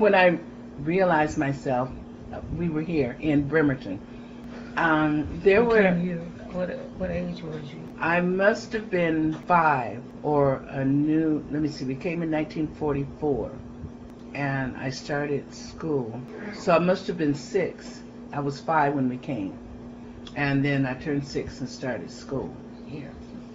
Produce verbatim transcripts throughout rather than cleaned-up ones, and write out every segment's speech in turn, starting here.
when I realized myself, uh, we were here in Bremerton. Um, there What were, time you, what, what age was you? I must have been five or a new, let me see, we came in nineteen forty-four and I started school. So I must have been six. I was five when we came. And then I turned six and started school here.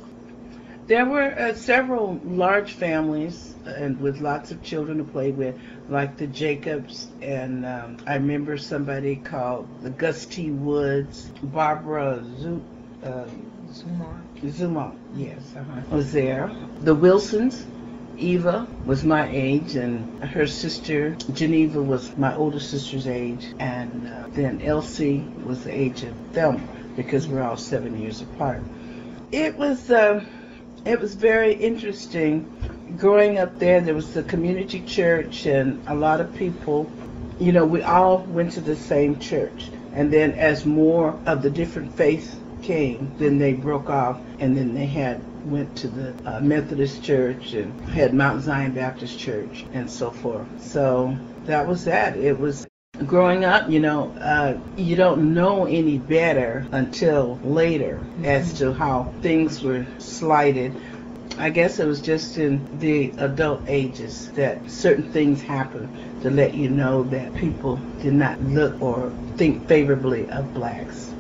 There were uh, several large families and with lots of children to play with, like the Jacobs, and um, I remember somebody called the Gus T. Woods, Barbara Zu, uh, Zumar. Zuma, yes, uh-huh, was there. The Wilsons, Eva was my age, and her sister Geneva was my older sister's age, and uh, then Elsie was the age of Thelma, because we're all seven years apart. It was. Uh, It was very interesting. Growing up there, there was the community church and a lot of people, you know, we all went to the same church. And then as more of the different faiths came, then they broke off, and then they had went to the uh, Methodist church and had Mount Zion Baptist church and so forth. So that was that. It was growing up, you know, uh, you don't know any better until later as to how things were slighted. I guess it was just in the adult ages that certain things happened to let you know that people did not look or think favorably of blacks.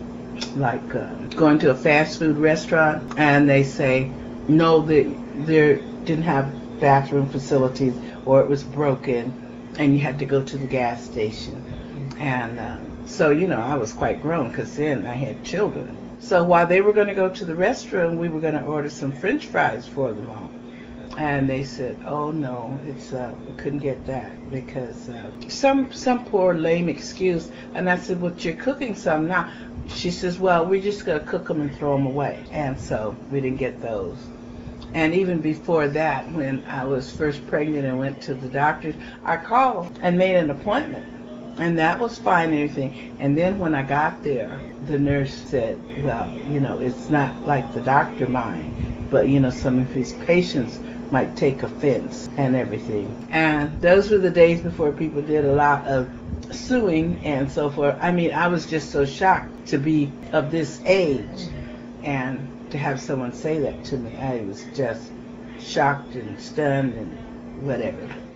Like uh, going to a fast food restaurant and they say, no, they, they didn't have bathroom facilities, or it was broken, and you had to go to the gas station. And uh, so, you know, I was quite grown because then I had children. So while they were going to go to the restroom, we were going to order some French fries for them all. And they said, oh, no, it's uh, we couldn't get that because uh, some some poor lame excuse. And I said, well, you're cooking some now. She says, well, we're just going to cook them and throw them away. And so we didn't get those. And even before that, when I was first pregnant and went to the doctor, I called and made an appointment. And that was fine and everything. And then when I got there, the nurse said, well, you know, it's not like the doctor mind, but, you know, some of his patients might take offense and everything. And those were the days before people did a lot of suing and so forth. I mean, I was just so shocked to be of this age and to have someone say that to me. I was just shocked and stunned and whatever.